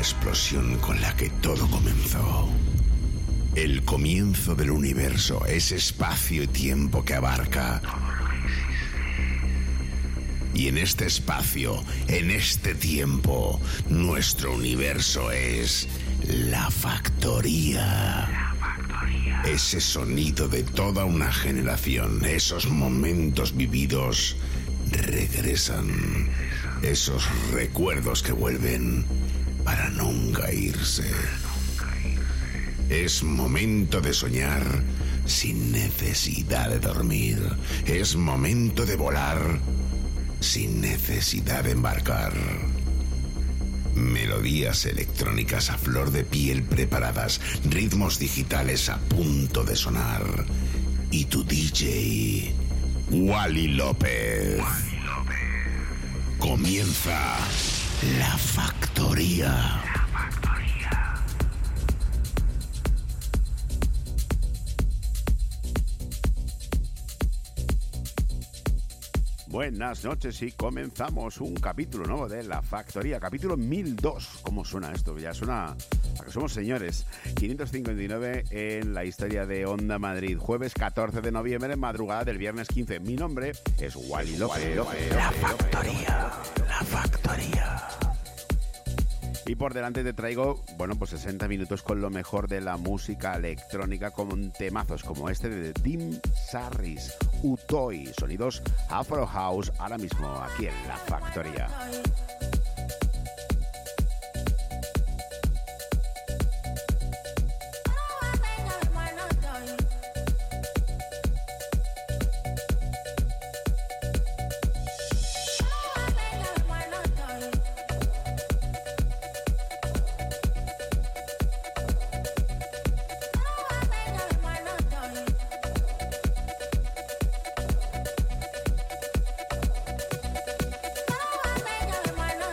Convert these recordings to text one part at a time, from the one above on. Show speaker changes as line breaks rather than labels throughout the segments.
explosión con la que todo comenzó. El comienzo del universo es espacio y tiempo que abarca. Y en este espacio, en este tiempo, nuestro universo es la factoría. Ese sonido de toda una generación, esos momentos vividos regresan. Esos recuerdos que vuelven para nunca irse. Es momento de soñar sin necesidad de dormir. Es momento de volar sin necesidad de embarcar. Melodías electrónicas a flor de piel preparadas, ritmos digitales a punto de sonar. Y tu DJ, Wally López. Comienza La Factoría.
Buenas noches y comenzamos un capítulo nuevo de La Factoría, capítulo 1002. ¿Cómo suena esto? Ya suena a que somos señores. 559 en la historia de Onda Madrid. Jueves 14 de noviembre, madrugada del viernes 15. Mi nombre es Wally López.
La Factoría, La Factoría.
Y por delante te traigo, pues 60 minutos con lo mejor de la música electrónica, con temazos como este de Dim Sarris, Utoi, sonidos Afro House, ahora mismo aquí en La Factoría.
Hermano.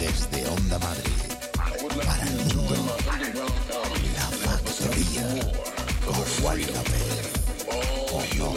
Desde Onda Madrid, para el mundo, La Factoría, con Wally López. ¿O no?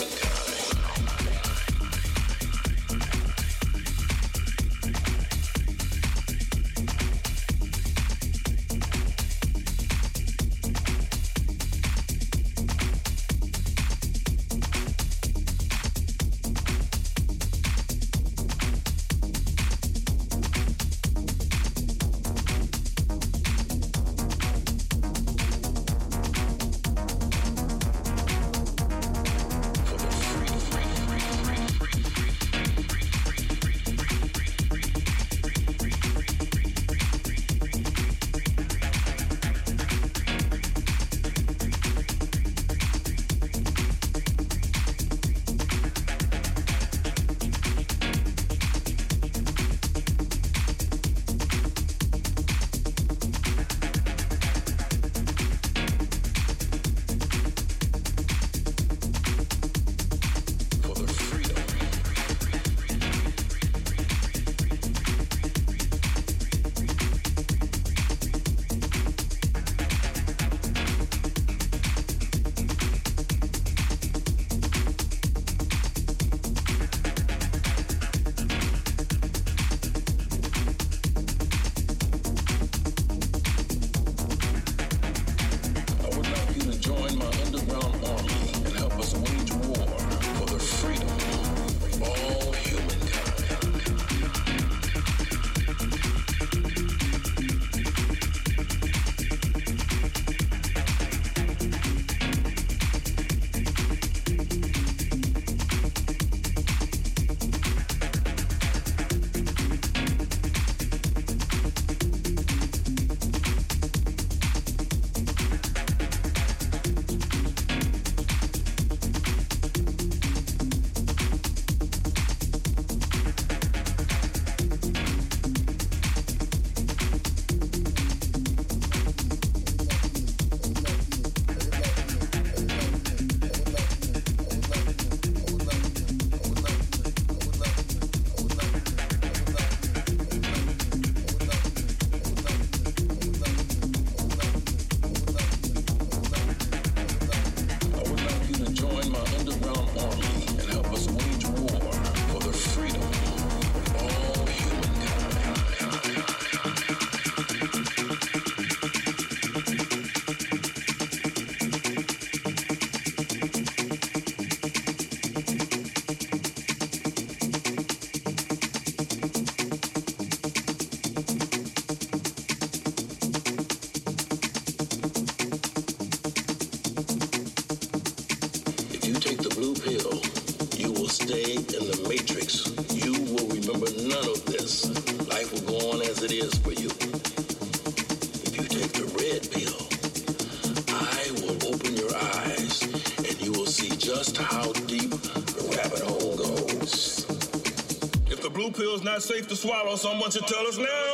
Not safe to swallow, someone should tell us now.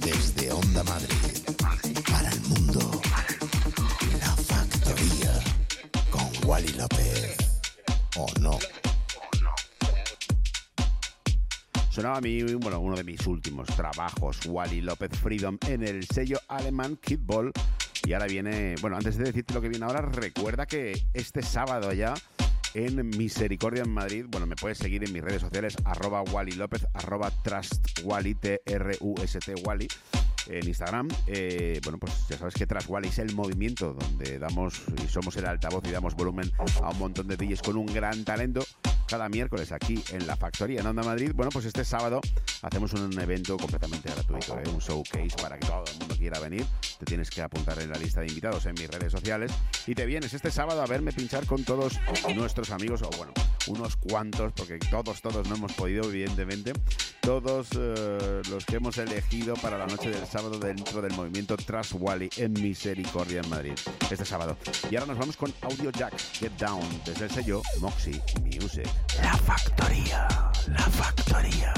Desde Onda Madrid, para el mundo, La Factoría, con Wally López. ¿O no?
Sonaba a mí, uno de mis últimos trabajos, Wally López Freedom, en el sello alemán Kidball. Y ahora viene, antes de decirte lo que viene ahora, recuerda que este sábado ya en Misericordia en Madrid, me puedes seguir en mis redes sociales, @Wally López, @TrustWally, TRUST Wally, en Instagram. Pues ya sabes que Trust Wally es el movimiento donde damos y somos el altavoz y damos volumen a un montón de DJs con un gran talento. Cada miércoles aquí en La Factoría, en Onda Madrid. Pues este sábado hacemos un evento completamente gratuito, un showcase para que todo el mundo quiera venir. Te tienes que apuntar en la lista de invitados en mis redes sociales y te vienes este sábado a verme pinchar con todos nuestros amigos, unos cuantos, porque todos no hemos podido, evidentemente. Todos los que hemos elegido para la noche del sábado dentro del movimiento Trust Wally en Misericordia en Madrid, este sábado. Y ahora nos vamos con Audio Jack, Get Down, desde el sello Moxie Music.
La Factoría, La Factoría.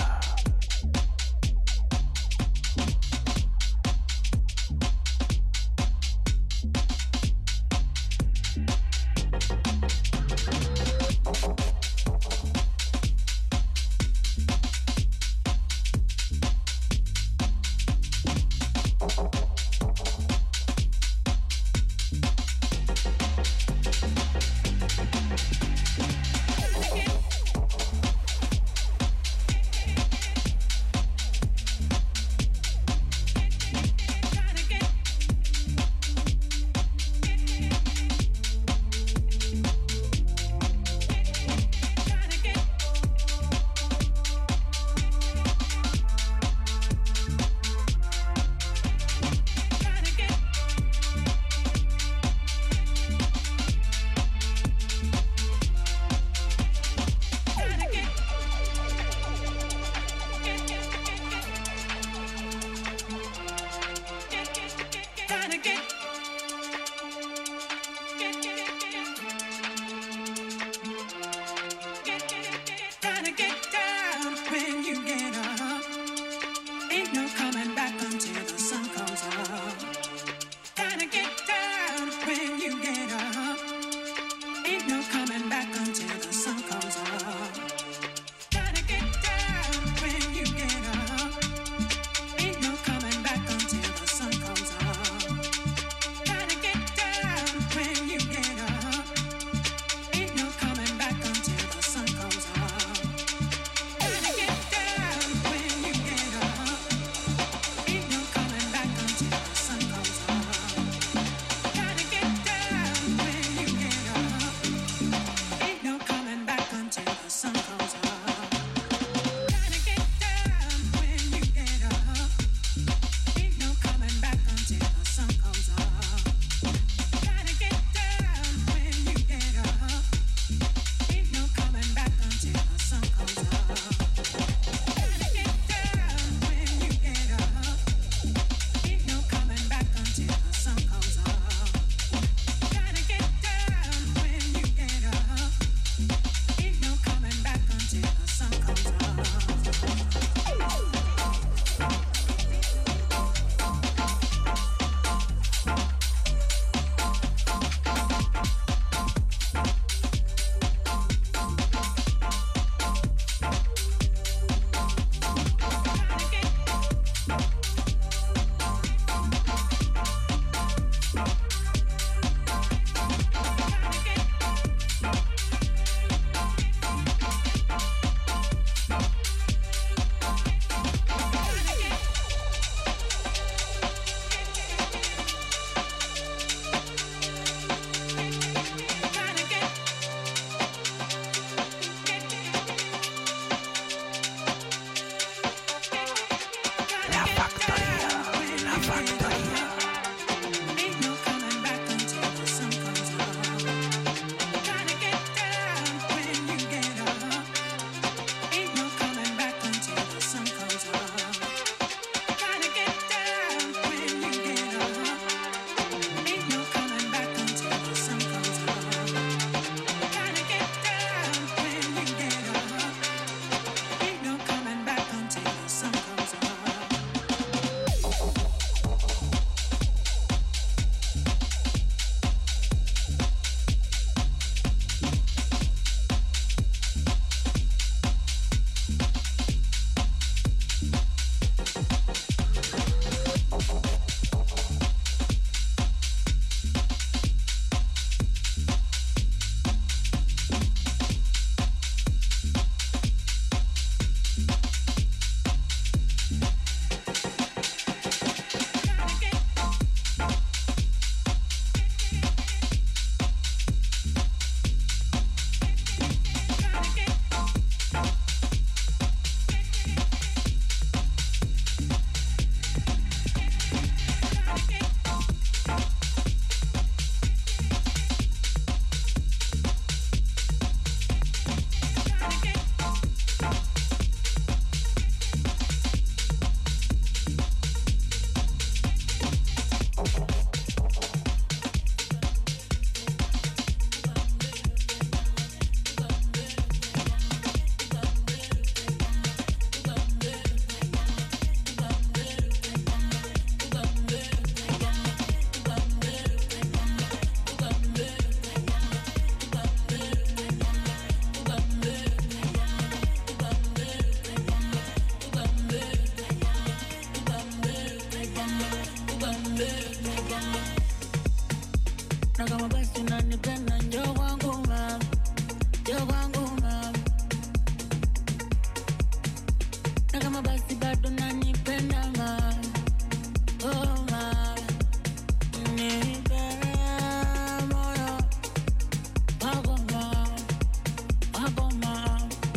kama basi bado nanipenda ma. Oh ma, nipe moyo wako ma, wako ma,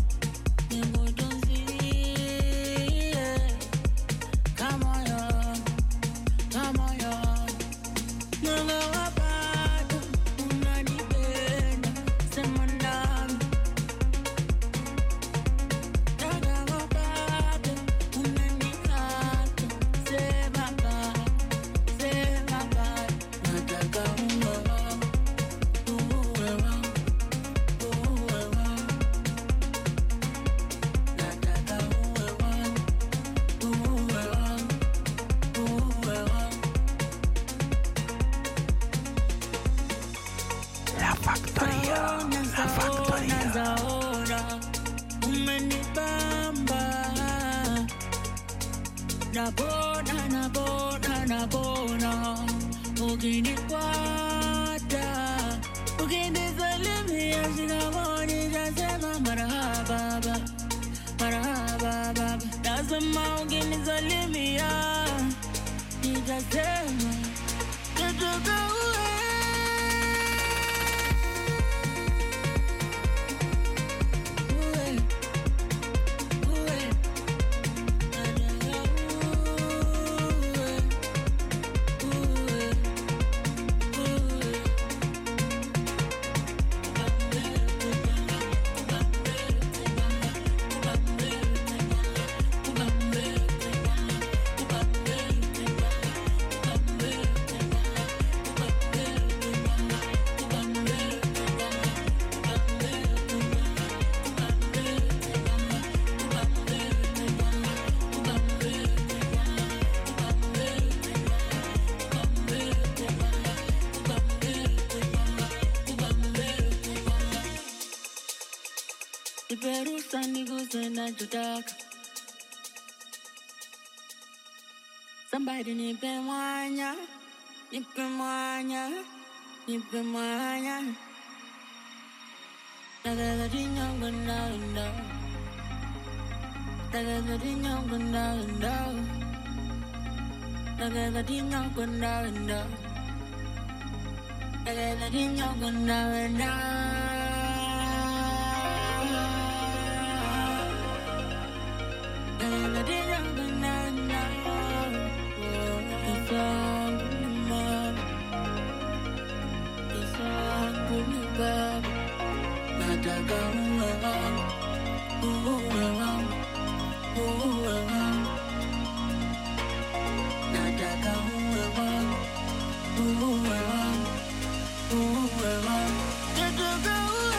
nikutunzie kama yo, kama yo. Nunga bado unanipenda, sema nami. Nunga bado unanihata, sema bye, sema bye. Nataka uwe wangu, uwe wangu, uwe wangu. Nataka uwe wangu, uwe wangu, uwe wangu.
La Factoría. La Factoría.
Nazaona umenibamba, nabona ukinikwata, ukinisalimia shikamoni, nasema marhaba baba, marhaba baba. Nasema ukinisalimia, nitasema nataka uwe. Niperusa niguse nachotaka. Somebody nipe mwanya, nipe mwanya, nipe mwanya. Nagala dinyongo na. Nagala dinyongo na. Nagala dinyongo na. Nagala dinyongo na. Nataka uwe wangu, uwe wangu, uwe wangu. Nataka uwe wangu, uwe wangu, uwe wangu. Nataka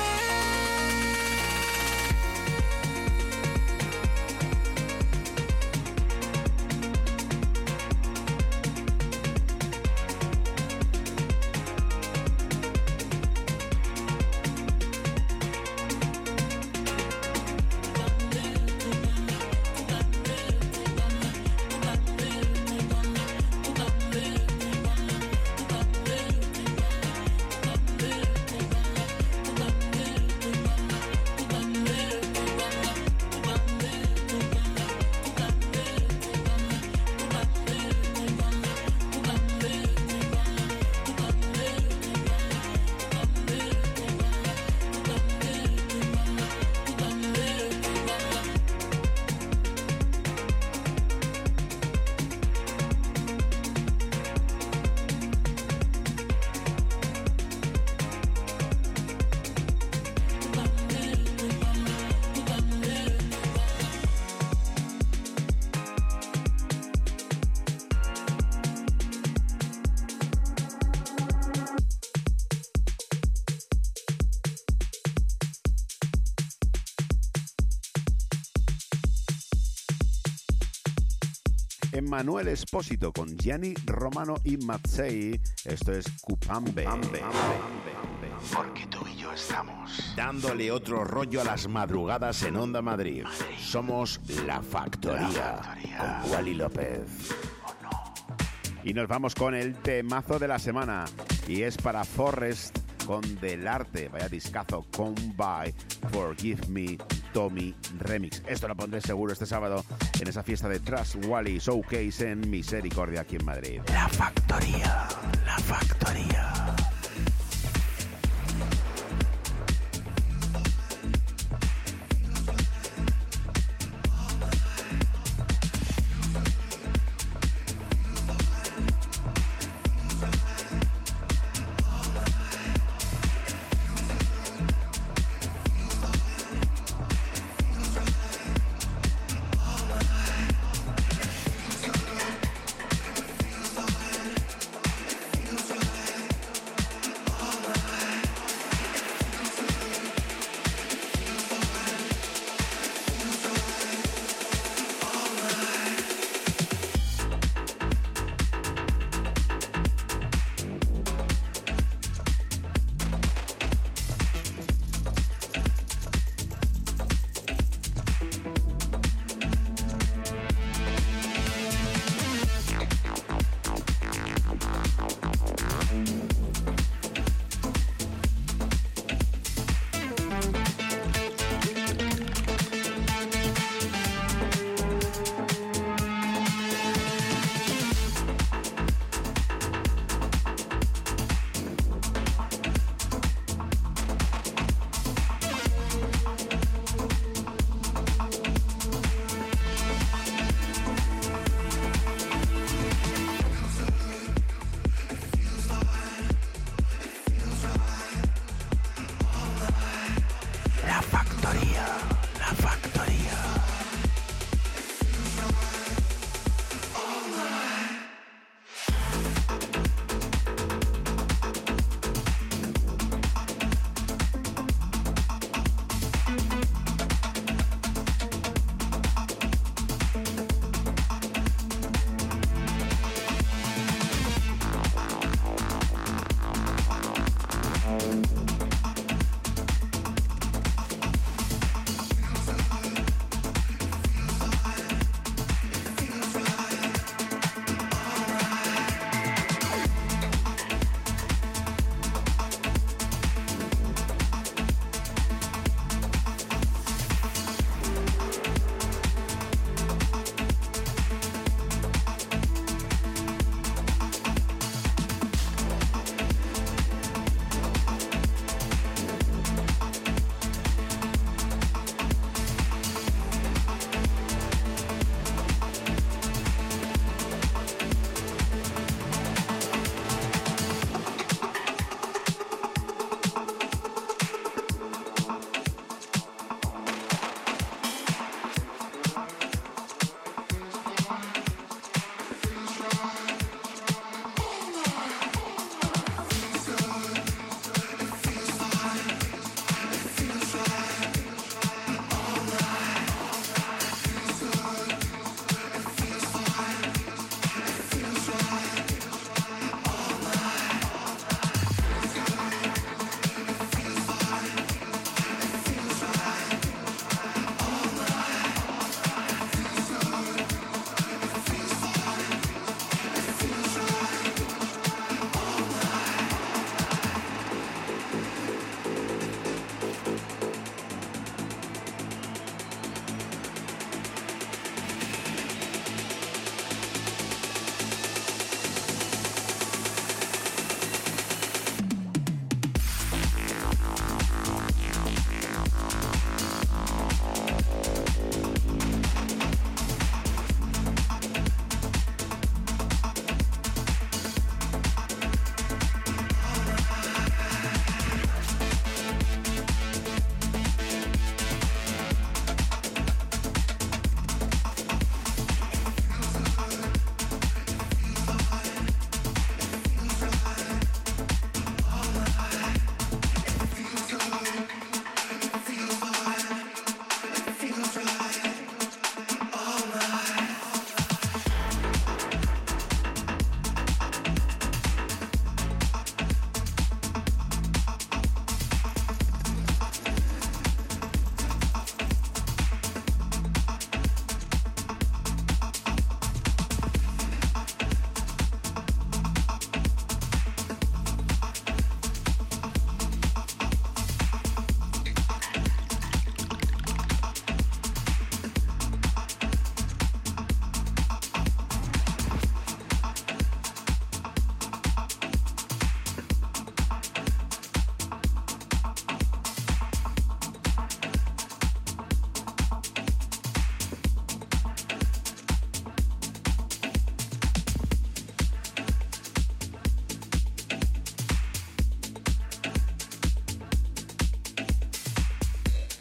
Emanuel Espósito con Gianni Romano y Mazzei. Esto es Cupambe.
Porque tú y yo estamos dándole otro rollo a las madrugadas en Onda Madrid. Somos La Factoría, con Wally López.
Y nos vamos con el temazo de la semana. Y es para Forrest con Del Arte. Vaya discazo. Come by, Forgive Me. Tommy Remix. Esto lo pondré seguro este sábado en esa fiesta de Trust Wally Showcase en Misericordia aquí en Madrid. La Factoría, La Factoría.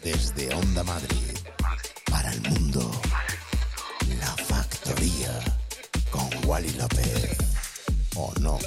Desde Onda Madrid, para el mundo, La Factoría, con Wally López. ¿O no?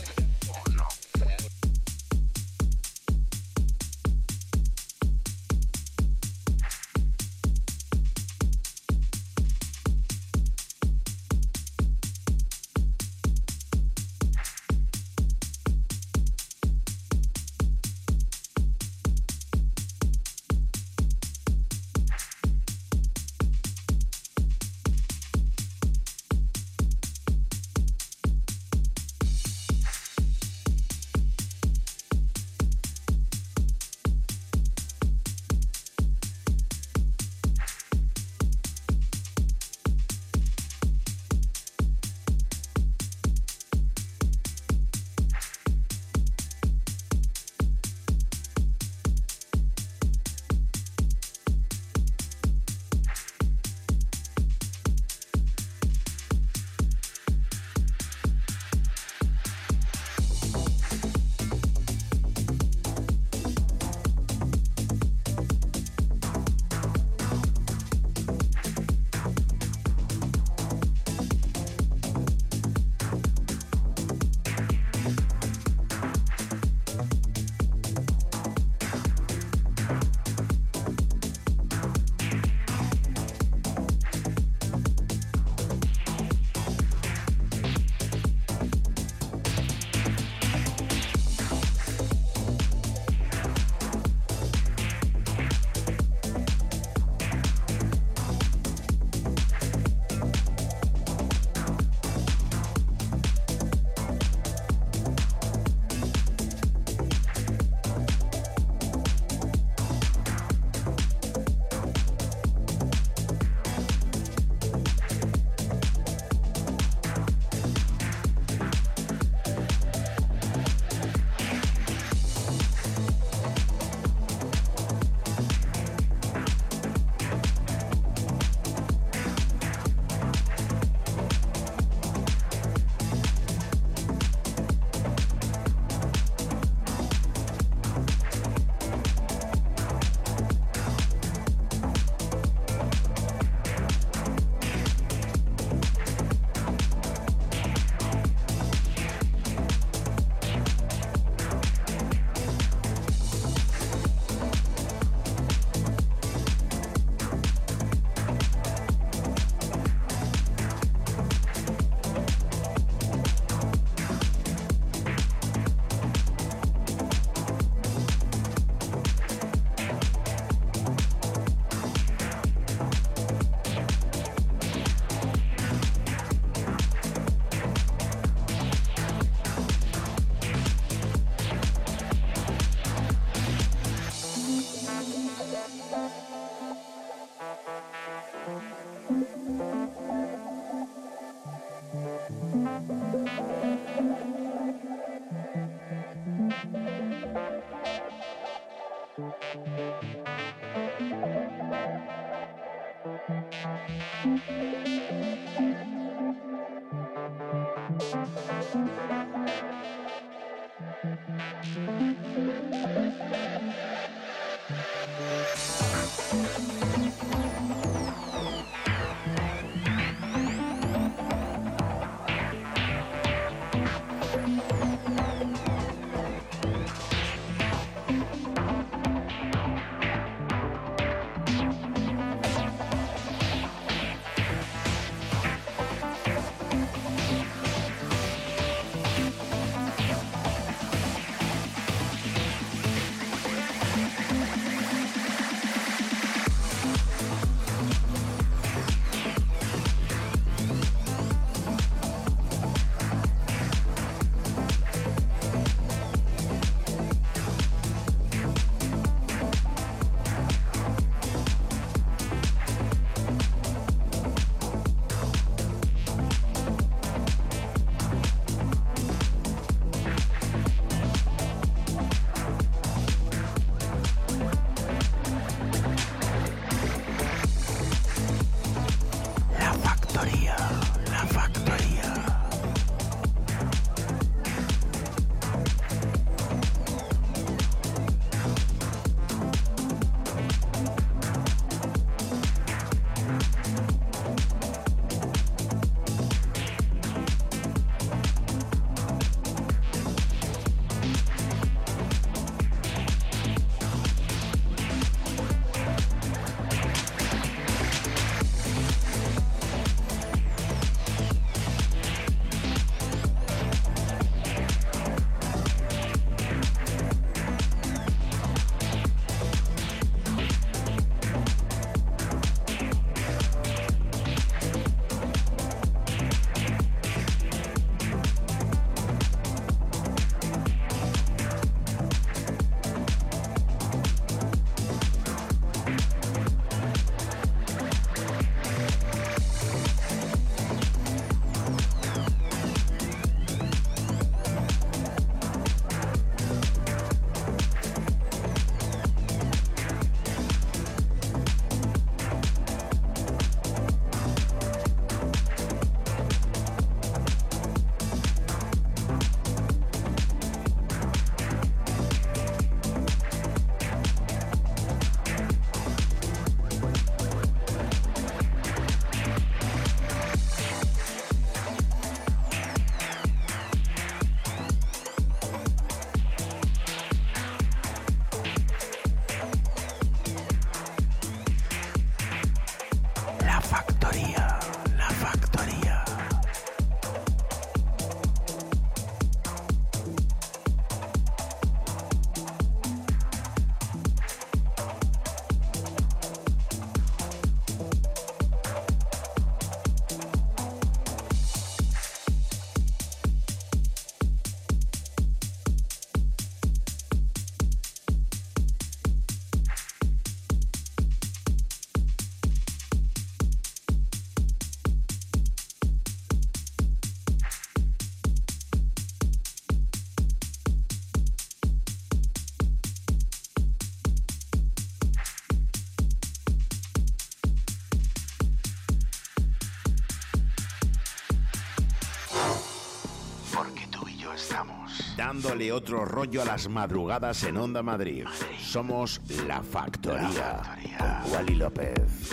dándole otro rollo a las madrugadas en Onda Madrid. Somos La Factoría, con Wally López.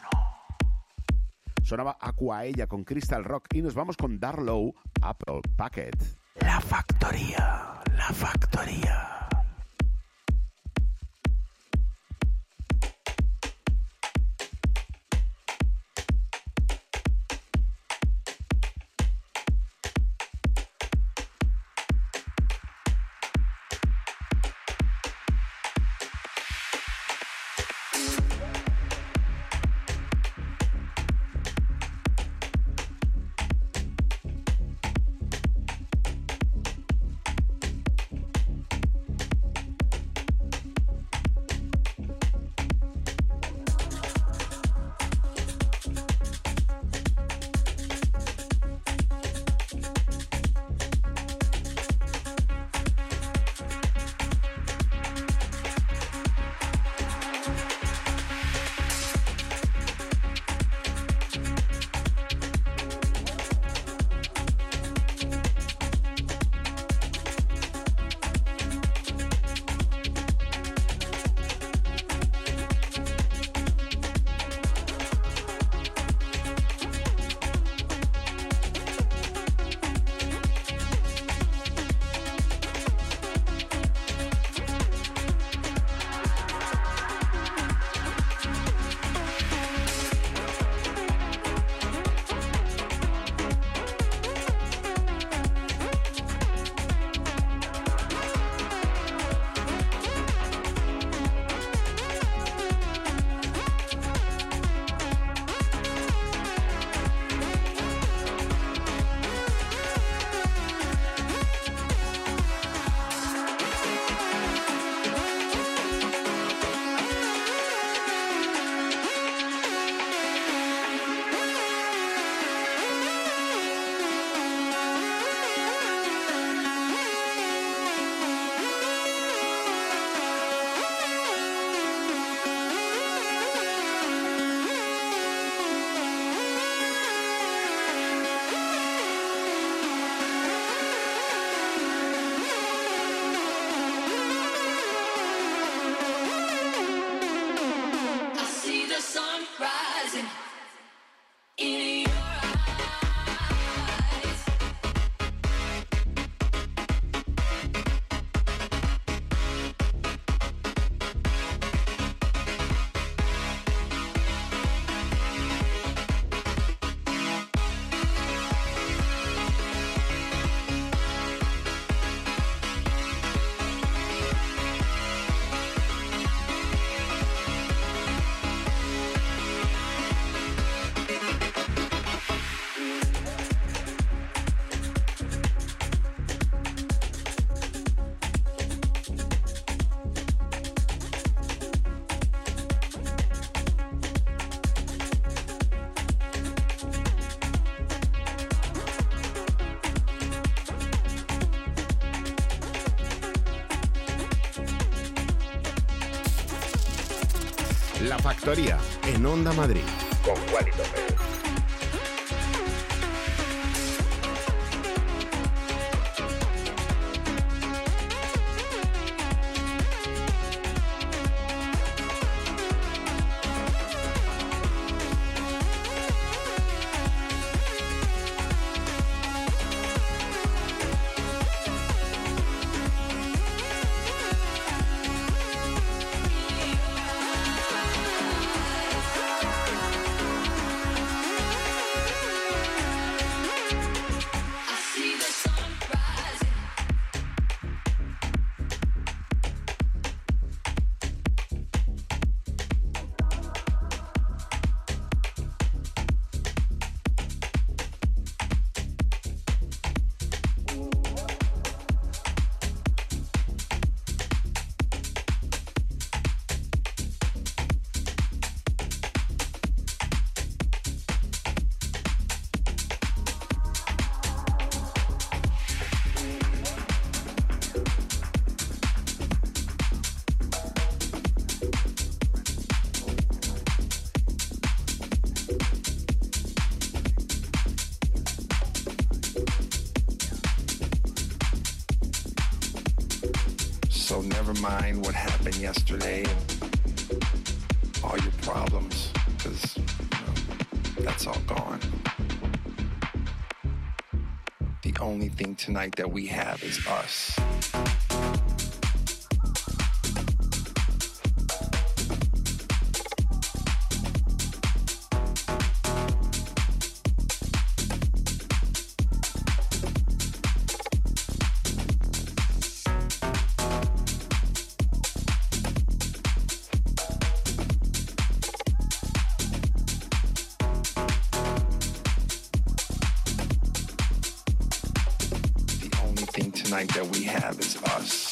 Sonaba Aquaella con Crystal Rock y nos vamos con Darlow, Apple Packet.
La Factoría, La Factoría. La Factoría, en Onda Madrid, con Wally López.
never mind what happened yesterday and all your problems, because that's all gone. The only thing tonight that we have is us. That we have is us.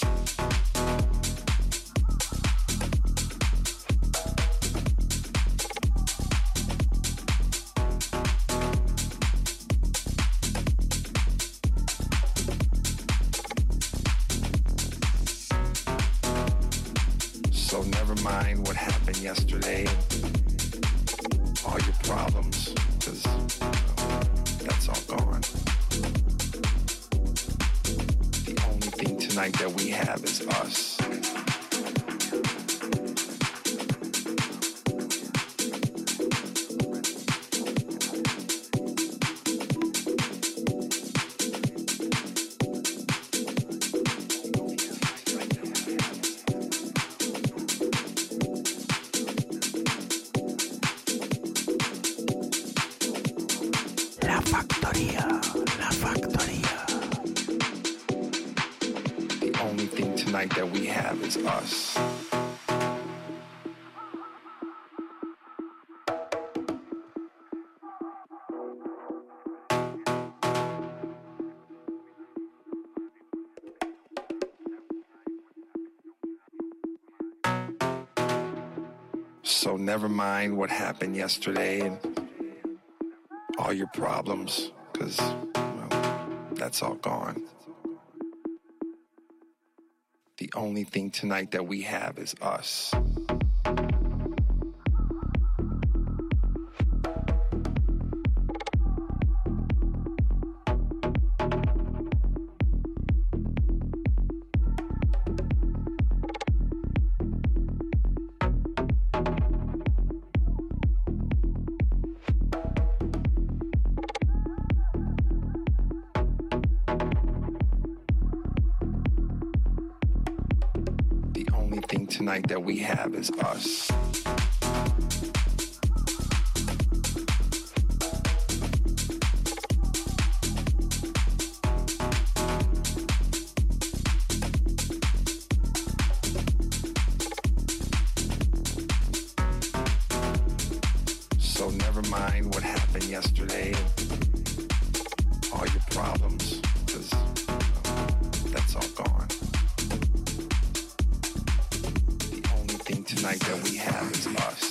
So never mind what happened yesterday and all your problems, because that's all gone. Tonight that we have is us.
La Factoría, La Factoría.
Only thing tonight that we have is us. So never mind what happened yesterday and all your problems, because that's all gone. The only thing tonight that we have is us. Tonight that we have is us. So never mind what happened yesterday and all your problems, because that's all gone. Tonight that we have is us.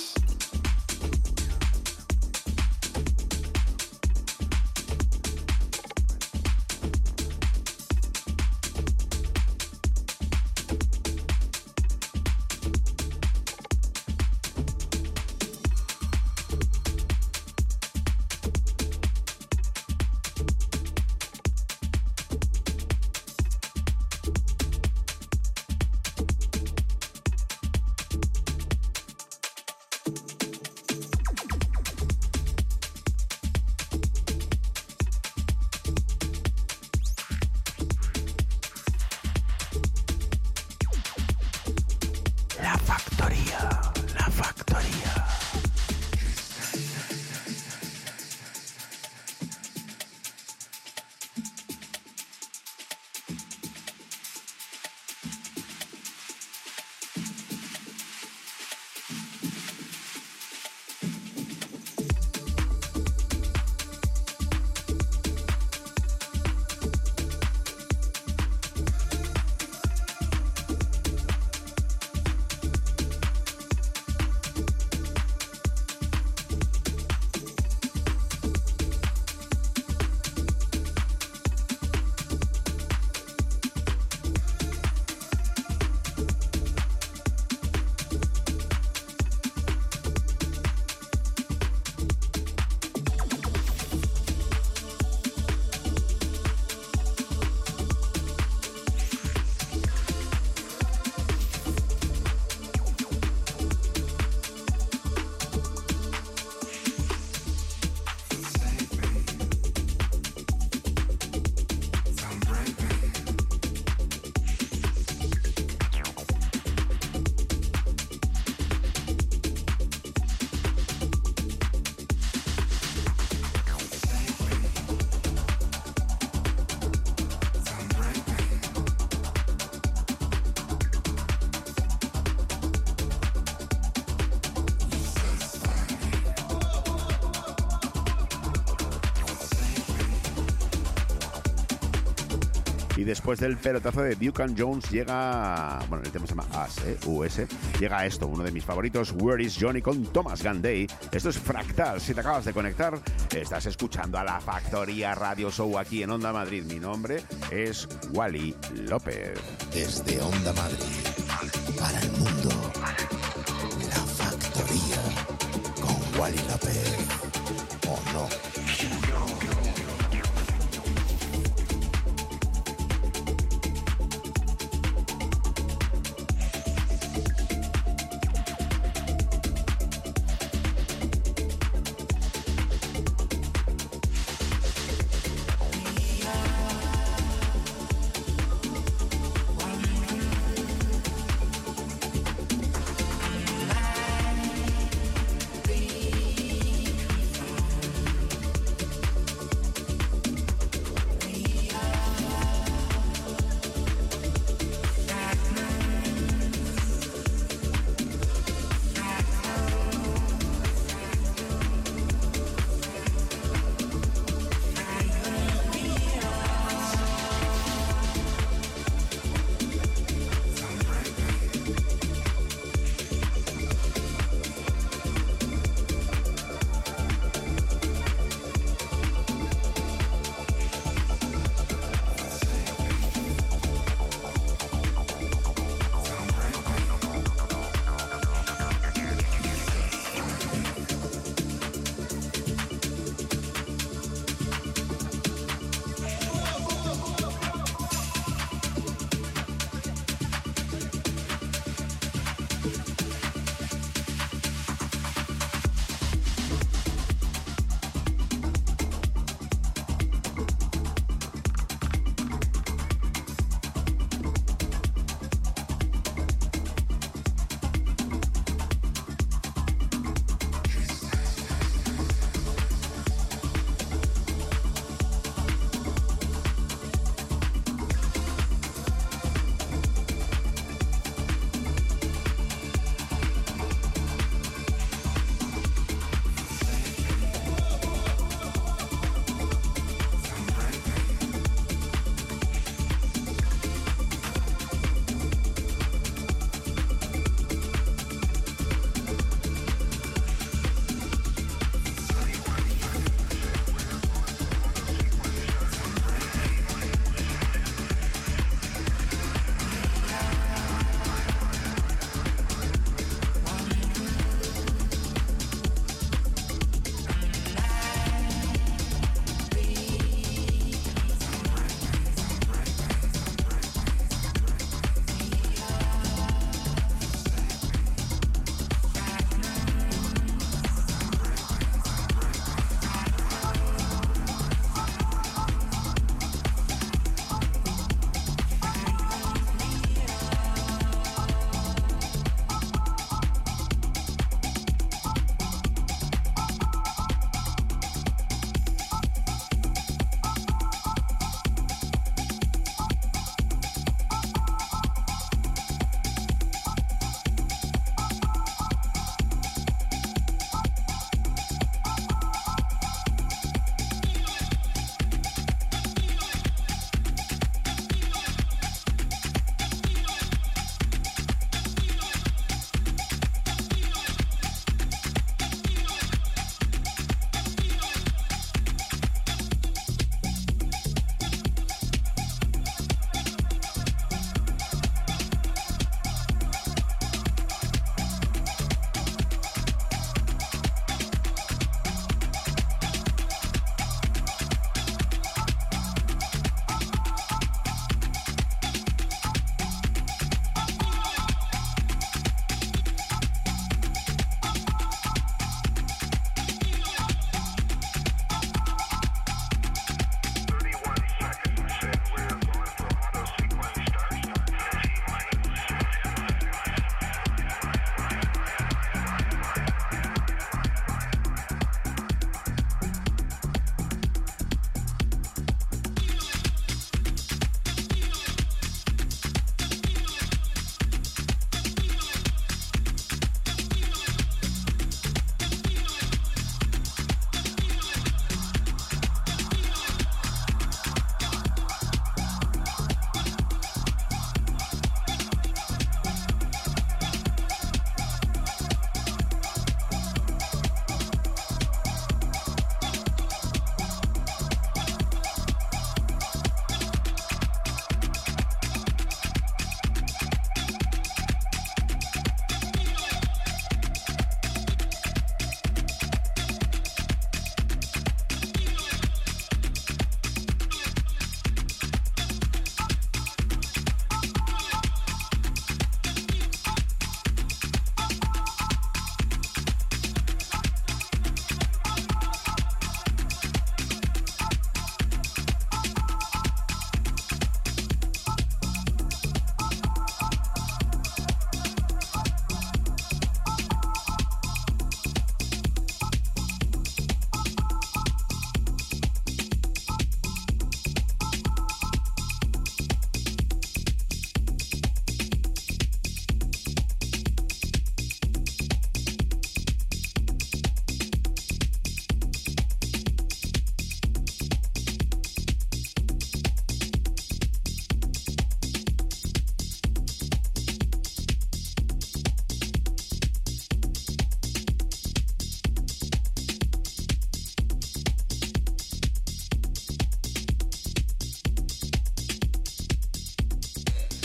Y después del pelotazo de Duke and Jones llega... Bueno, el tema se llama Us, US. Llega esto, uno de mis favoritos, Where is Johnny con Thomas Ganday. Esto es Fractal. Si te acabas de conectar, estás escuchando a La Factoría Radio Show aquí en Onda Madrid. Mi nombre es Wally López.
Desde Onda Madrid, para el mundo, La Factoría con Wally López. ¿O no?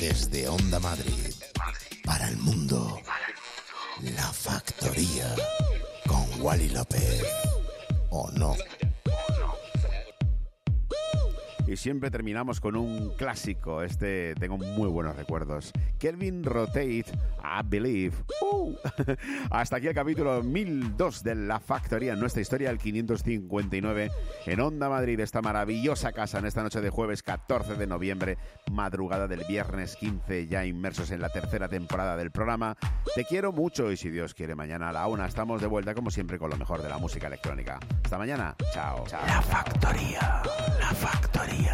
Desde Onda Madrid, para el mundo, La Factoría, con Wally López, ¿o no?
Y siempre terminamos con un clásico. Tengo muy buenos recuerdos. Kelvin Rotate, I Believe. Hasta aquí el capítulo 1002 de La Factoría, en nuestra historia, el 559, en Onda Madrid, esta maravillosa casa, en esta noche de jueves 14 de noviembre, madrugada del viernes 15, ya inmersos en la tercera temporada del programa. Te quiero mucho y si Dios quiere, mañana a la 1 estamos de vuelta, como siempre, con lo mejor de la música electrónica. Hasta mañana. Chao. Chao.
La Factoría. La Factoría.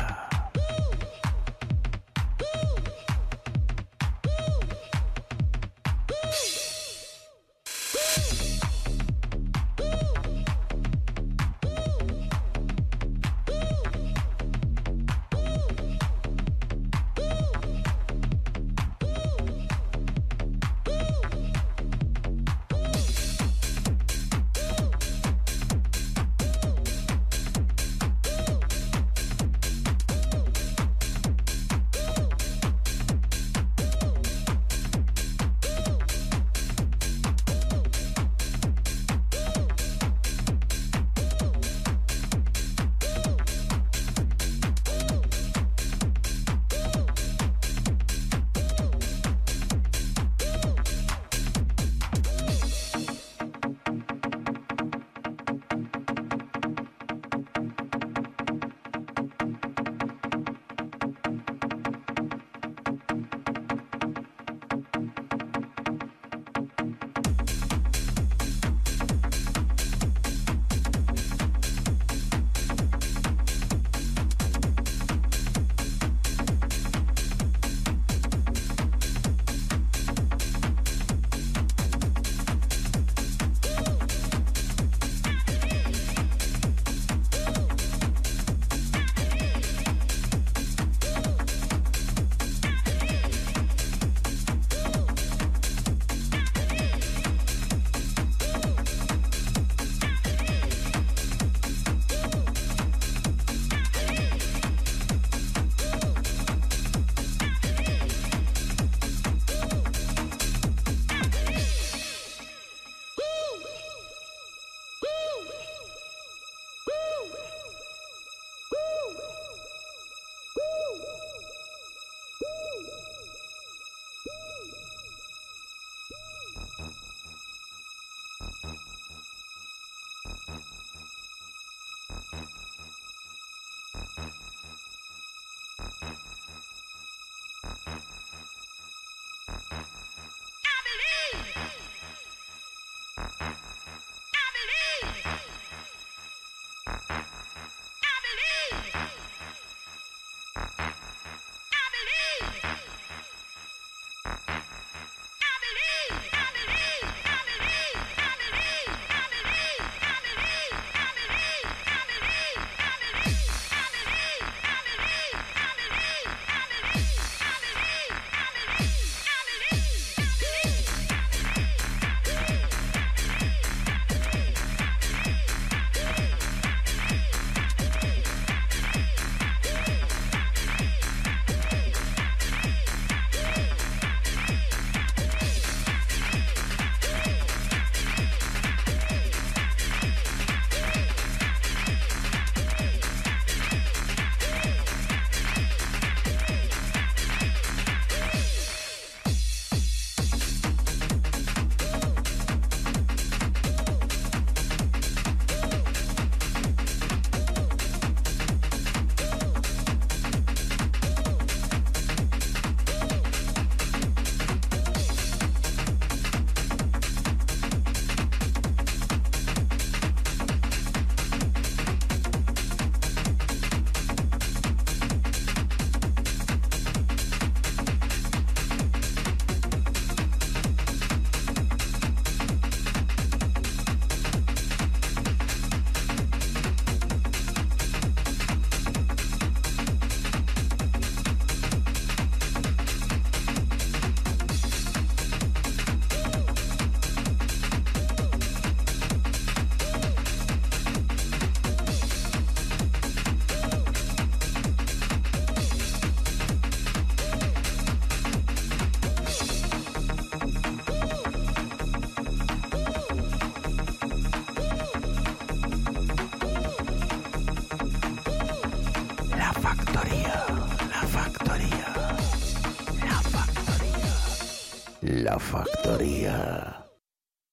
factoría, la factoría, la factoría, la factoría.